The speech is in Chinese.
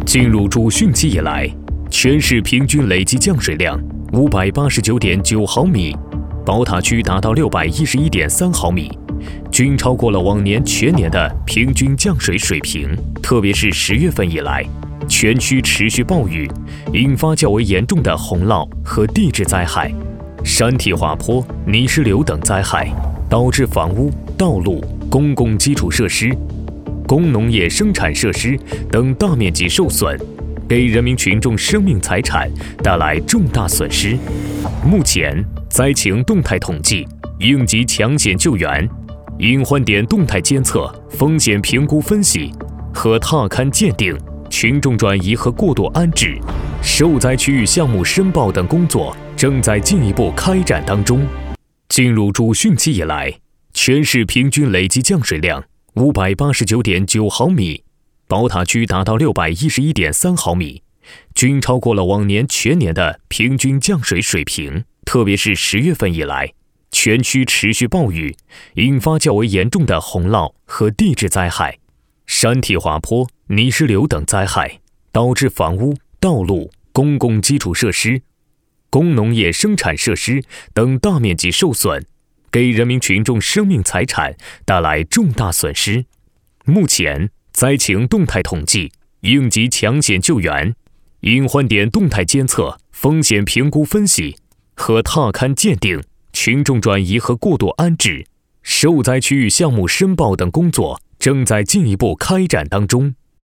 进入主汛期以来，全市平均累计降水量589.9毫米，宝塔区达到611.3毫米，均超过了往年全年的平均降水水平。特别是10月份以来，全区持续暴雨，引发较为严重的洪涝和地质灾害、山体滑坡、泥石流等灾害，导致房屋、道路、公共基础设施、工农业生产设施等大面积受损，给人民群众生命财产带来重大损失。目前，灾情动态统计、应急抢险救援、隐患点动态监测、风险评估分析和踏勘鉴定、群众转移和过渡安置、受灾区域项目申报等工作正在进一步开展当中。进入主汛期以来，全市平均累计降水量589.9毫米，宝塔区达到611.3毫米，均超过了往年全年的平均降水水平。特别是10月份以来，全区持续暴雨，引发较为严重的洪涝和地质灾害、山体滑坡、泥石流等灾害，导致房屋、道路、公共基础设施、工农业生产设施等大面积受损，给人民群众生命财产带来重大损失。目前，灾情动态统计、应急抢险救援、隐患点动态监测、风险评估分析和踏勘鉴定、群众转移和过渡安置、受灾区域项目申报等工作正在进一步开展当中。